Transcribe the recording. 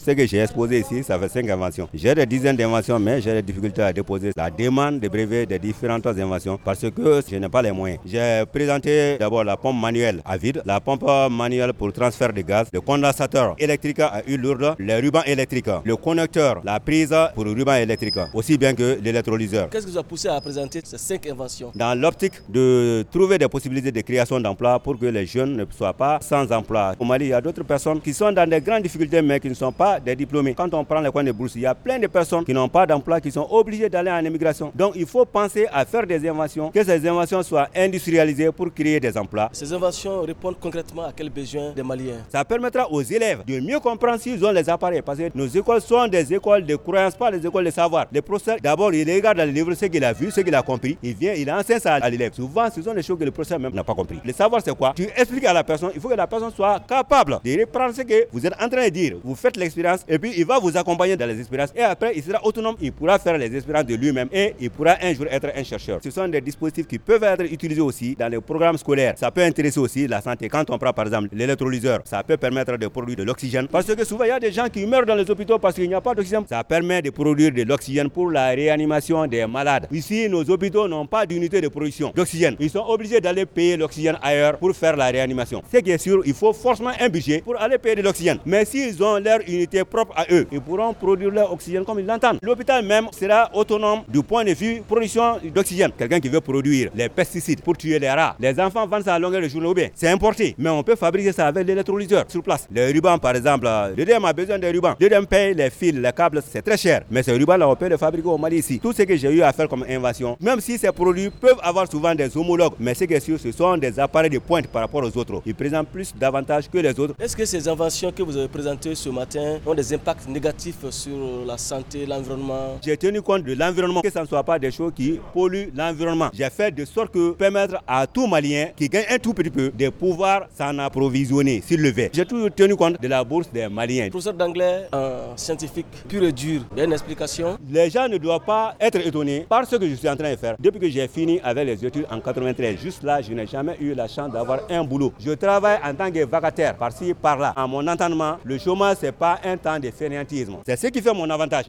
Ce que j'ai exposé ici, ça fait 5 inventions. J'ai des dizaines d'inventions, mais j'ai des difficultés à déposer la demande de brevet des différentes inventions parce que je n'ai pas les moyens. J'ai présenté d'abord la pompe manuelle à vide, la pompe manuelle pour transfert de gaz, le condensateur électrique à huile lourde, les rubans électriques, le connecteur, la prise pour le ruban électrique, aussi bien que l'électrolyseur. Qu'est-ce qui vous a poussé à présenter ces 5 inventions? Dans l'optique de trouver des possibilités de création d'emplois pour que les jeunes ne soient pas sans emploi. Au Mali, il y a d'autres personnes qui sont dans des grandes difficultés mais qui ne sont pas des diplômés. Quand on prend les coins de bourse, il y a plein de personnes qui n'ont pas d'emploi, qui sont obligées d'aller en émigration. Donc il faut penser à faire des inventions, que ces inventions soient industrialisées pour créer des emplois. Ces inventions répondent concrètement à quels besoins des Maliens? Ça permettra aux élèves de mieux comprendre s'ils ont les appareils. Parce que nos écoles sont des écoles de croyance, pas des écoles de savoir. Le professeur, d'abord, il regarde dans le livre ce qu'il a vu, ce qu'il a compris. Il vient, il enseigne ça à l'élève. Souvent, ce sont des choses que le professeur même n'a pas compris. Le savoir, c'est quoi? Tu expliques à la personne, il faut que la personne soit capable de reprendre ce que vous êtes en train de dire. Vous faites l'expérience et puis il va vous accompagner dans les expériences. Et après, il sera autonome, il pourra faire les expériences de lui-même et il pourra un jour être un chercheur. Ce sont des dispositifs qui peuvent être utilisés aussi dans les programmes scolaires. Ça peut intéresser aussi la santé. Quand on prend par exemple l'électrolyseur, ça peut permettre de produire de l'oxygène. Parce que souvent, il y a des gens qui meurent dans les hôpitaux parce qu'il n'y a pas d'oxygène. Ça permet de produire de l'oxygène pour la réanimation des malades. Ici, nos hôpitaux n'ont pas d'unité de production d'oxygène. Ils sont obligés d'aller payer l'oxygène ailleurs pour faire la réanimation. Ce qui est sûr, il faut forcément un budget pour aller payer de l'oxygène. Mais s'ils ont leur unité propre à eux, ils pourront produire leur oxygène comme ils l'entendent. L'hôpital même sera autonome du point de vue production d'oxygène. Quelqu'un qui veut produire les pesticides pour tuer les rats, les enfants vendent ça à longueur de journée ou bien c'est importé. Mais on peut fabriquer ça avec l'électrolyseur sur place. Les rubans par exemple, l'EDM a besoin de rubans. L'EDM paye les fils, les câbles, c'est très cher. Mais ces rubans-là, on peut les fabriquer au Mali ici. Tout ce que j'ai eu à faire comme invention, même si ces produits peuvent avoir souvent des homologues, mais ce qui est sûr, ce sont des appareils de pointe par rapport aux autres. Ils présentent plus d'avantages que les autres. Est-ce que ces inventions que vous avez présentées ce matin ont des impacts négatifs sur la santé, l'environnement? J'ai tenu compte de l'environnement, que ce ne soit pas des choses qui polluent l'environnement. J'ai fait de sorte que permettre à tout Malien qui gagne un tout petit peu de pouvoir s'en approvisionner s'il le veut. J'ai toujours tenu compte de la bourse des Maliens. Professeur d'anglais, un scientifique pur et dur, il y a une explication? Les gens ne doivent pas être étonnés par ce que je suis en train de faire. Depuis que j'ai fini avec les études en 93, juste là, je n'ai jamais eu la chance d'avoir un boulot. Je travaille en tant que vacataire, par-ci, par-là. À mon entendement, le chômage, ce n'est pas un temps de fainéantisme. C'est ce qui fait mon avantage.